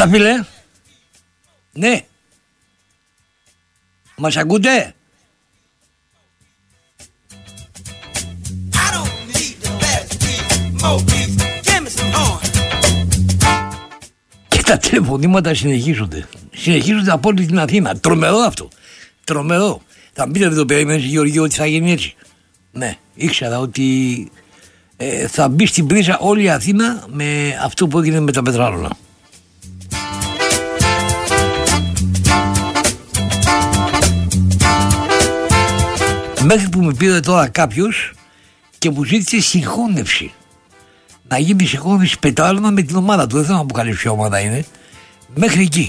Έλα φίλε. Ναι. Μας ακούτε? Και τα τηλεφωνήματα συνεχίζονται. Συνεχίζονται από όλη την Αθήνα. Τρομερό αυτό. Τρομερό. Θα μπείτε δεν το περίμενες Γεωργίου ότι θα γίνει έτσι? Ναι, ήξερα ότι θα μπει στην πρίζα όλη η Αθήνα με αυτό που έγινε με τα πετράλωνα. Μέχρι που με πήρε τώρα κάποιος και μου ζήτησε συγχώνευση. Να γίνει συγχώνευση πετράλωνα με την ομάδα του. Δεν θέλω να αποκαλύψω ποια ομάδα είναι. Μέχρι εκεί.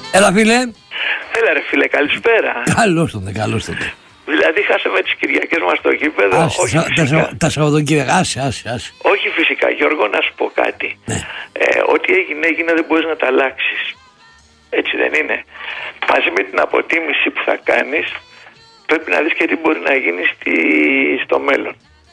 Έλα φίλε. Έλα ρε φίλε, καλησπέρα. Καλώς τον, καλώς τον. Δηλαδή χάσαμε τις Κυριακές μας στο γήπεδο. Τα Σαββατοκύριακα, άσε. Όχι φυσικά, Γιώργο, να σου πω κάτι. Ναι. Ό,τι έγινε δεν μπορείς να τα αλλάξεις. Έτσι δεν είναι? Μαζί με την αποτίμηση που θα κάνεις, πρέπει να δεις και τι μπορεί να γίνει στο μέλλον.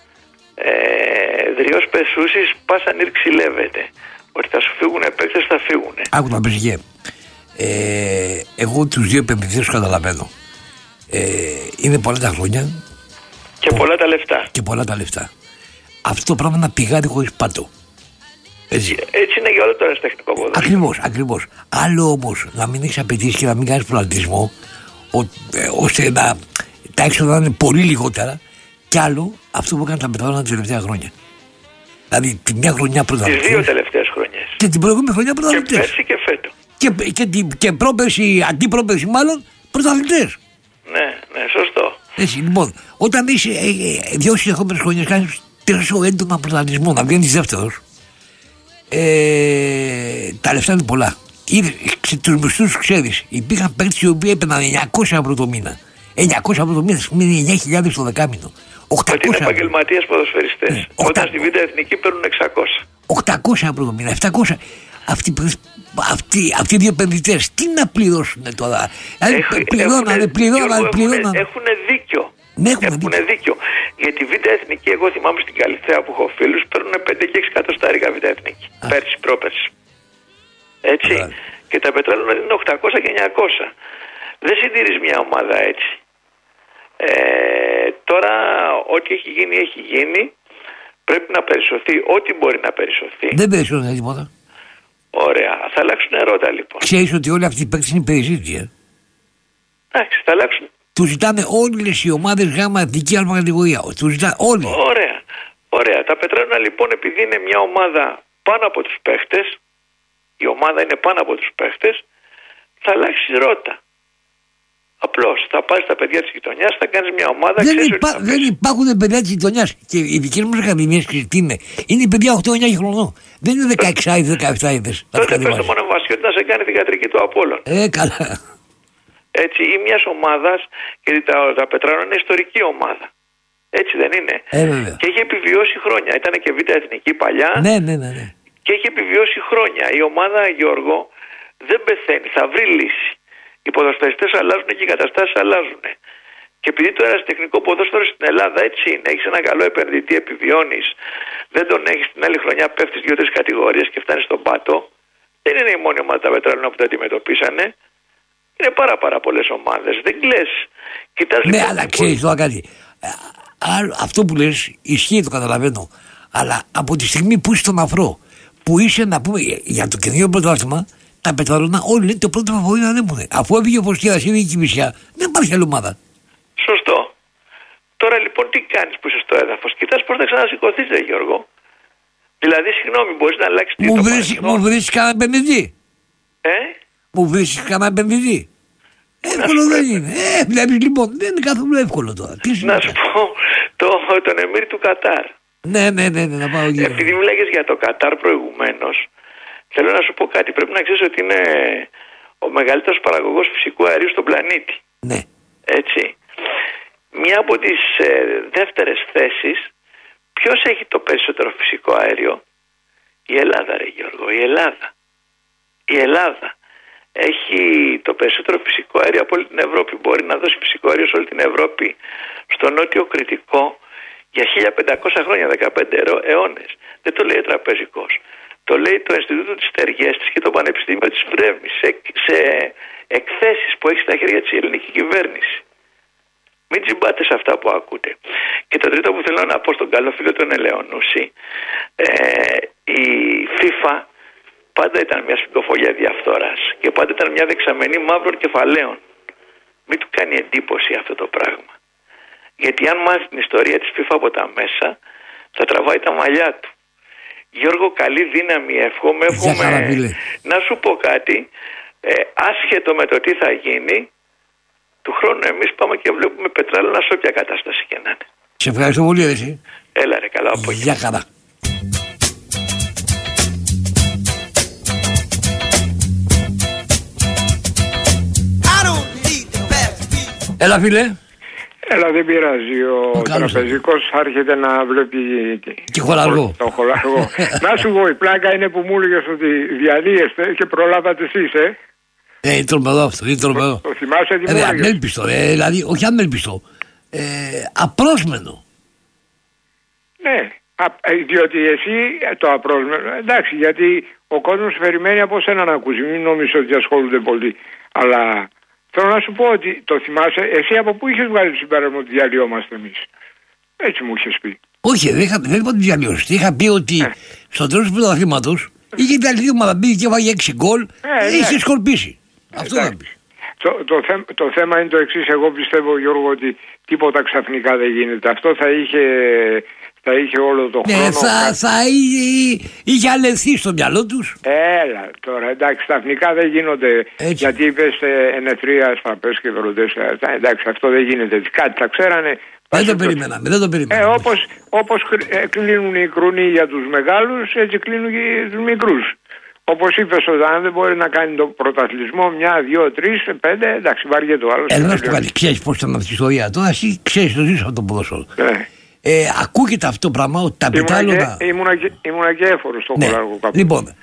Δριός πεσούσης, πας ανήρξιλεύεται. Ότι θα σου φύγουν παίκτες, θα φύγουν. Άκου να πεις γε. Εγώ τους δύο επενδυτές καταλαβαίνω. Είναι πολλά τα χρόνια. Και πολλά τα λεφτά. Αυτό το πράγμα να πηγάδι χωρίς πάτο. Έτσι είναι για όλο το αεραστεχνικό ποδόσφαιρο. Ακριβώς. Άλλο όμως να μην έχεις απαιτήσει και να μην κάνεις πρωταθλητισμό, ώστε τα έξοδα να είναι πολύ λιγότερα. Κι άλλο αυτό που έκαναν τα Πετράλωνα τα τελευταία χρόνια. Δηλαδή τη μια χρονιά πρωταθλητές. Τις 2 τελευταίες χρονιές. Και την προηγούμενη χρονιά πρωταθλητές. Και πέρσι και φέτο. Και πρόπερσι, αντίπρόπερσι μάλλον, πρωταθλητές. Ναι, σωστό. Έτσι, λοιπόν, όταν είσαι 2 συνεχόμενες χρονιές, κάνεις τόσο έντονα πρωταθλητισμό, να βγαίνεις δεύτερος, τα λεφτά είναι πολλά. Τους μισθούς ξέρεις, υπήρχαν παίκτες οι οποίοι έπαιρναν 900 ευρώ το μήνα. 900 ευρώ το μήνα σημαίνει 9.000 το δεκάμηνο. Ότι είναι επαγγελματίες ποδοσφαιριστές. Ναι, όταν στη Β' Εθνική παίρνουν 600. 800 ευρώ το μήνα, 700. Αυτοί οι δύο επενδυτές τι να πληρώσουν τώρα? Πληρώνανε. Έχουν δίκιο. Έχουν δίκιο. Γιατί η Β' Εθνική, εγώ θυμάμαι στην Καλυθέα που έχω φίλους, παίρνουν 5 και 6 εκατοστάρικα Β' Εθνική. Πέρσι, πρόπερσι. Έτσι. Και τα Πετράλωνα είναι 800 και 900. Δεν συντηρείς μια ομάδα έτσι. Τώρα ό,τι έχει γίνει. Πρέπει να περισσωθεί ό,τι μπορεί να περισσωθεί. Δεν περισσώνει τίποτα. Ωραία. Θα αλλάξουν ρότα λοιπόν. Ξέρεις ότι όλοι αυτοί οι παίκτες είναι περισσότεροι. Εντάξει, θα αλλάξουν. Του ζητάνε όλες οι ομάδες γάμα εθνική αλφα κατηγορία. Του ζητάνε όλοι. Ωραία. Τα Πετράλωνα λοιπόν, επειδή είναι μια ομάδα πάνω από τους παίχτες, η ομάδα είναι πάνω από τους παίχτες, θα αλλάξει ρότα. Απλώς θα πάρεις τα παιδιά της γειτονιάς, θα κάνεις μια ομάδα. Δεν υπάρχουν παιδιά της γειτονιάς. Και οι δικές μας ακαδημίες είναι παιδιά 8-9 χρονών. Δεν είναι 16-17 είδες. Τότε πες το μονοβασιώτη να σε κάνει την κατρική του Απόλλων. Καλά. Έτσι, ή μιας ομάδας, γιατί τα Πετράλωνα είναι ιστορική ομάδα. Έτσι δεν είναι? Και έχει επιβιώσει χρόνια. Ήταν και Β' Εθνική παλιά. Ναι. Και έχει επιβιώσει χρόνια. Η ομάδα, Γιώργο, δεν πεθαίνει. Θα βρει λύση. Οι ποδοσφαιριστές αλλάζουν και οι καταστάσεις αλλάζουν. Και επειδή το αεραστεχνικό ποδόσφαιρο στην Ελλάδα έτσι είναι, έχεις ένα καλό επενδυτή, επιβιώνεις, δεν τον έχεις, την άλλη χρονιά πέφτεις 2-3 κατηγορίες και φτάνεις στον πάτο. Δεν είναι η μόνη ομάδα τα Πετράλωνα που τα αντιμετωπίσανε. Είναι πάρα πολλές ομάδες. Δεν κλαις. Ναι, αλλά ξέρεις τώρα κάτι. Αυτό που λες ισχύει, το καταλαβαίνω. Αλλά από τη στιγμή που είσαι στον αφρό, που είσαι να πούμε για το καινούριο πρωτάθλημα, τα Πετράλωνα όλοι λένε το πρώτο φαβορί να ανέβουν. Αφού έφυγε ο Φωσκέρας, είναι η Κηφισιά, δεν υπάρχει άλλη ομάδα. Σωστό. Τώρα λοιπόν τι κάνεις που είσαι στο έδαφος? Κοιτάς πώς θα ξανασηκωθείς, ρε Γιώργο. Δηλαδή, συγγνώμη, μπορείς να αλλάξεις την Μου βρίσκεις κανένα επενδυτή? Μου βρίσκεις κανένα επενδυτή? Εύκολο δεν είναι. Βλέπεις λοιπόν, δεν είναι καθόλου εύκολο τώρα. Να σου πω τον Εμίρ του Κατάρ. Ναι, να πάω εκεί. Επειδή μιλάγες για το Κατάρ προηγουμένως, θέλω να σου πω κάτι. Πρέπει να ξέρεις ότι είναι ο μεγαλύτερος παραγωγός φυσικού αερίου στον πλανήτη. Ναι. Έτσι. Μια από τις δεύτερες θέσεις, ποιος έχει το περισσότερο φυσικό αέριο? Η Ελλάδα, ρε Γιώργο, η Ελλάδα έχει το περισσότερο φυσικό αέριο από όλη την Ευρώπη. Μπορεί να δώσει φυσικό αέριο σε όλη την Ευρώπη, στο νότιο Κρητικό, για 1500 χρόνια, 15 αιώνες. Δεν το λέει ο τραπεζικός. Το λέει το Ινστιτούτο της Τεργέστης και το Πανεπιστήμιο της Βρέμης σε εκθέσεις που έχει στα χέρια της η ελληνική κυβέρνηση. Μην τσιμπάτε σε αυτά που ακούτε. Και το τρίτο που θέλω να πω στον καλό φίλο τον Ελεονούση, η FIFA πάντα ήταν μια σπιτοφολιά διαφθοράς και πάντα ήταν μια δεξαμενή μαύρων κεφαλαίων. Μην του κάνει εντύπωση αυτό το πράγμα. Γιατί αν μάθει την ιστορία της FIFA από τα μέσα, θα τραβάει τα μαλλιά του. Γιώργο, καλή δύναμη, εύχομαι. Να σου πω κάτι, άσχετο με το τι θα γίνει, του χρόνου εμείς πάμε και βλέπουμε Πετράλωνα σε όποια κατάσταση και να είναι. Σε ευχαριστώ πολύ, εσύ. Έλα ρε, καλά απόγευμα. Γεια χαρά. Έλα φίλε. Έλα, δεν πειράζει. Ο τραπεζικός άρχεται να βλέπει και χολαργό. Το χολαργό. Να σου πω, η πλάκα είναι που μου έλεγες ότι διαλύεστε και προλάβατε εσείς, είναι τρομερό αυτό, είναι τρομερό. Το θυμάσαι τι μου έλεγες? Αμέλπιστο, δηλαδή, όχι αμέλπιστο. Απρόσμενο. Ναι, διότι εσύ το απρόσμενο, εντάξει, γιατί ο κόσμος περιμένει από σένα να ακούσει, μην νομίζεις ότι ασχολούνται πολύ, αλλά θέλω να σου πω ότι το θυμάσαι, εσύ από πού είχες βγάλει το συμπέρασμα ότι διαλυόμαστε εμείς? Έτσι μου είχες πει. Όχι, δεν είπα ότι διαλυόμαστε. Είχα πει ότι στο τέλος του πρωταθλήματος είχε διαλυθεί η ομάδα, μπήκε και βάγει 6 γκολ, είχε σκορπίσει. Αυτό θα πει. Το θέμα είναι το εξής. Εγώ πιστεύω, Γιώργο, ότι τίποτα ξαφνικά δεν γίνεται. Αυτό θα είχε όλο το χρόνο. Θα είχε αλεθεί στο μυαλό τους. Έλα τώρα, εντάξει, ξαφνικά δεν γίνονται. Έτσι. Γιατί είπες ενεθρία στα πες και βροντές. Εντάξει, αυτό δεν γίνεται. Κάτι τα ξέρανε. Δεν το περιμέναμε. Όπως κλείνουν οι κρουνοί για τους μεγάλους, έτσι κλείνουν και για τους μικρούς. Όπως είπες, αν δεν μπορεί να κάνει τον πρωταθλητισμό 1, 2, 3, 5, εντάξει, βαριέται το άλλο. Να σου κάνει, ξέρεις πώς ήταν αυτή η ιστορία. Τώρα εσύ ξέρεις το ζήσω από τον ποδόσφαιρο. Ακούγεται αυτό το πράγμα ότι τα πετράλωνα. Ήμουνα και έφορος στο χολαργό κάπου. Λοιπόν,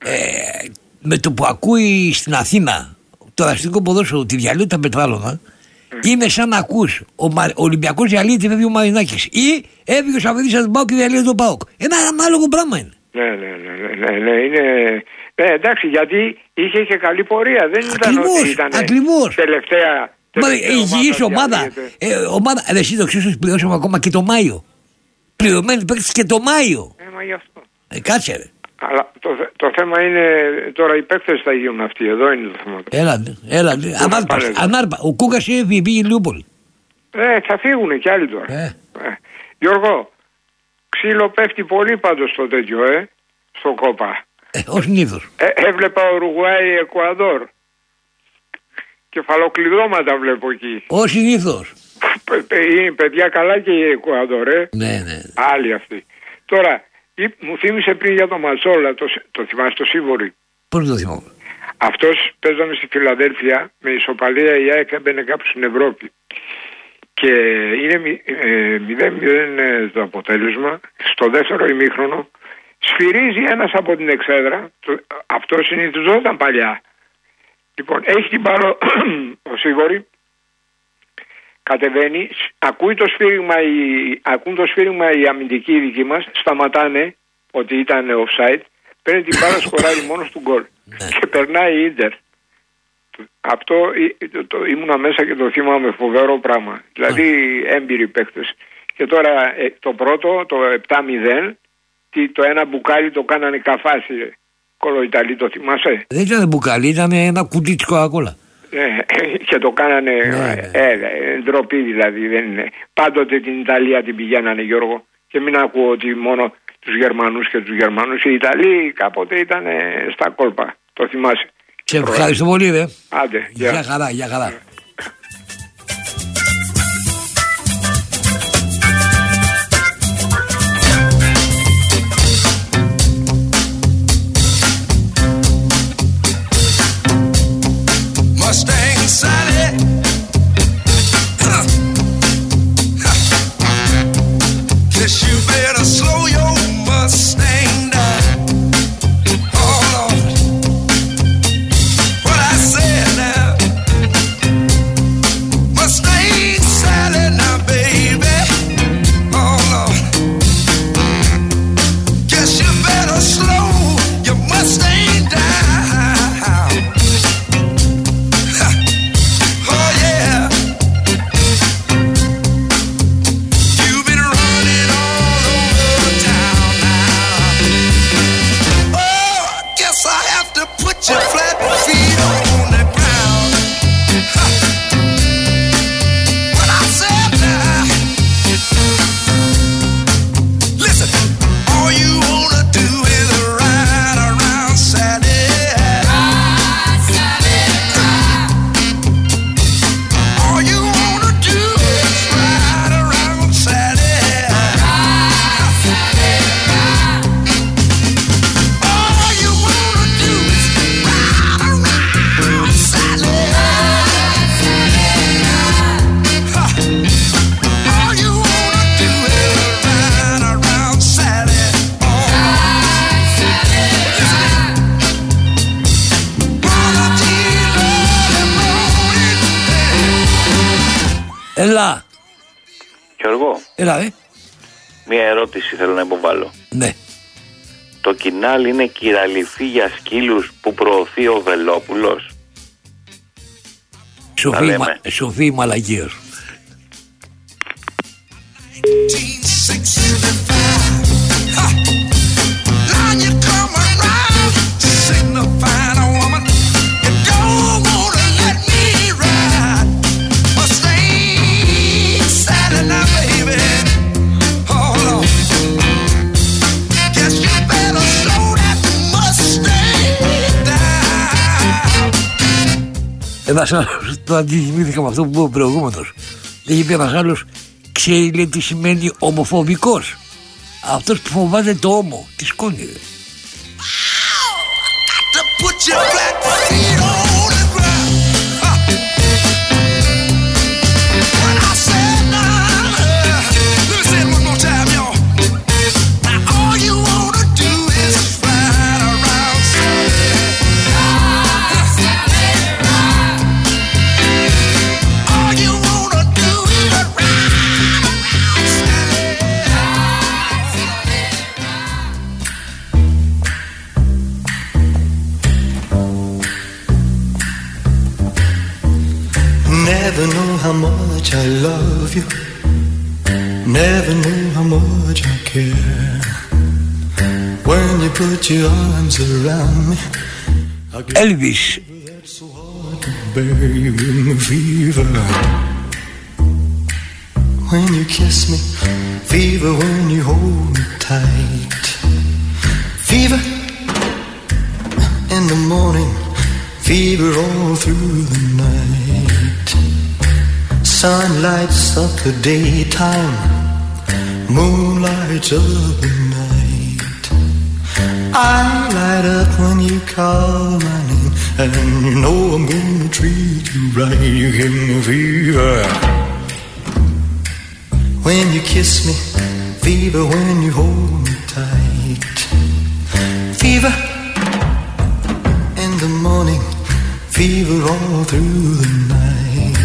με το που ακούει στην Αθήνα το αστικό ποδόσφαιρο ότι διαλύει τα πετράλωνα, είναι σαν να ακούς ο Ολυμπιακός διαλύεται, φεύγει ο Μαρινάκης, ή έφυγε ο Σαββίδης από τον ΠΑΟΚ και διαλύεται τον ΠΑΟΚ. Ένα ανάλογο πράγμα είναι. Ναι, είναι. Εντάξει, γιατί είχε και καλή πορεία. Δεν ήταν ότι ήταν τελευταία. Υγιής ομάδα. Εσύ το ξέρεις ότι πληρώσαμε ακόμα και το Μάιο. Πληρωμένοι παίκτες και το Μάιο. Μα γι' αυτό. Κάτσε ρε. Αλλά το θέμα είναι τώρα οι παίκτες θα γίνουν αυτοί. Εδώ είναι το θέμα. Έλατε. Ανάρπα. Ο Κούκας πήγε Λιούπολη. Θα φύγουν κι άλλοι τώρα. Γιώργο, ξύλο πέφτει πολύ πάντως στο τέτοιο, στο κόπα. Ως συνήθως. Έβλεπα Ουρουγουάη, Εκουαδόρ. Κεφαλοκλειδώματα βλέπω εκεί. Ως συνήθως. Είναι παιδιά καλά και η Εκουαδόρ, Ναι. Άλλοι αυτοί. Τώρα, μου θύμισε πριν για το Ματσόλα, το θυμάσαι το Σίβορη? Πώς το θυμάμαι? Αυτός παίζαμε στη Φιλαδέλφια, με ισοπαλία η ΑΕΚ έμπαινε κάπου στην Ευρώπη. Και είναι 0-0 το αποτέλεσμα. Στο δεύτερο ημίχρονο σφυρίζει ένας από την εξέδρα. Αυτό συνηθιζόταν παλιά. Λοιπόν, έχει την μπάλα ο Σίγορη, κατεβαίνει, ακούν το σφύριγμα οι αμυντικοί δικοί μας, σταματάνε ότι ήταν offside, παίρνει την μπάλα, σκοράρει μόνος του γκολ και περνάει η Ίντερ. Αυτό ήμουνα μέσα και το θυμάμαι, φοβερό πράγμα. Δηλαδή έμπειροι παίκτες. Και τώρα το πρώτο, το 7-0, το ένα μπουκάλι το κάνανε καφάση. Κολοϊταλή, το θυμάσαι? Δεν ήταν μπουκάλι, ήταν ένα κουτί της Coca-Cola. Και το κάνανε ντροπή δηλαδή. Δεν είναι. Πάντοτε την Ιταλία την πηγαίνανε, Γιώργο. Και μην ακούω ότι μόνο τους Γερμανούς και τους Γερμανούς. Οι Ιταλοί κάποτε ήταν στα κόλπα. Το θυμάσαι? Σε ευχαριστώ πολύ, δε. Άντε, γεια χαρά. Mustang Sally, guess you better slow your Mustang down. Oh Lord, what I said now. Mustang Sally now, baby. Oh Lord, guess you better slow your Mustang down. Έλα. Γιώργο, Έλα, μία ερώτηση θέλω να υποβάλω. Ναι. Το κοινάλ είναι κυραλιφή για σκύλους που προωθεί ο Βελόπουλος? Σοφή Μαλαγίος. Ένας άλλος, το αντιθυμήθηκα με αυτό που είπε ο προηγούμενος. Έχει πει ένας άλλος, ξέρει λέει τι σημαίνει ομοφοβικός. Αυτός που φοβάται το όμο, τη σκόνη. Never know how much I love you. Never know how much I care. When you put your arms around me, Elvis. That's so hard to bear. You give me fever. When you kiss me, fever when you hold me tight. Fever in the morning, fever all through the night. Sun lights up the daytime, moon lights up the night. I light up when you call my name, and you know I'm gonna treat you right. You give me fever when you kiss me, fever when you hold me tight. Fever in the morning, fever all through the night.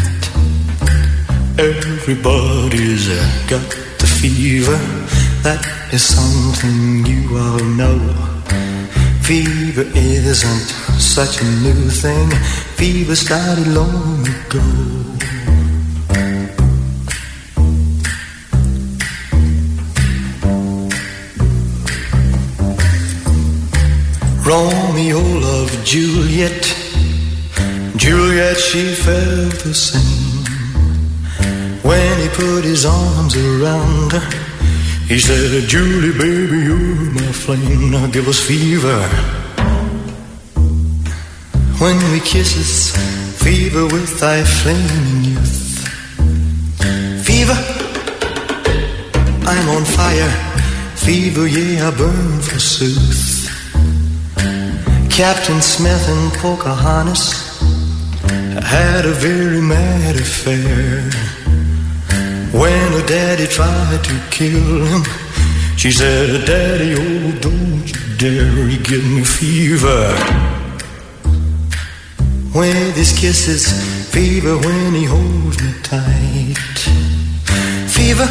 Everybody's got the fever. That is something you all know. Fever isn't such a new thing. Fever started long ago. Romeo loved Juliet. Juliet, she felt the same. When he put his arms around her, he said, Julie, baby, you're my flame. Now give us fever. When we kisses, fever with thy flaming youth. Fever, I'm on fire. Fever, yeah, I burn forsooth. Captain Smith and Pocahontas had a very mad affair. When her daddy tried to kill him, she said, Daddy, oh, don't you dare, he give me fever. With his kisses, fever when he holds me tight. Fever,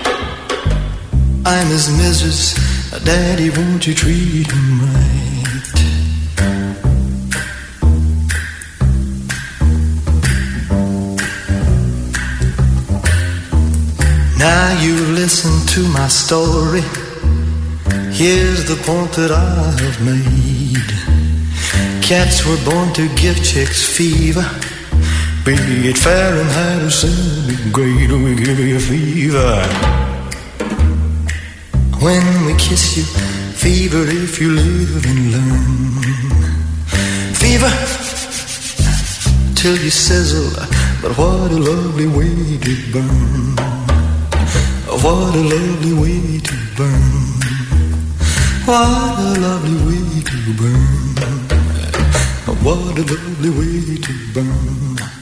I'm his missus, Daddy, won't you treat him right. Now you listen to my story. Here's the point that I have made. Cats were born to give chicks fever. Be it Fahrenheit or centigrade, we give you fever. When we kiss you, fever if you live and learn. Fever till you sizzle, but what a lovely way to burn. What a lovely way to burn. What a lovely way to burn. What a lovely way to burn.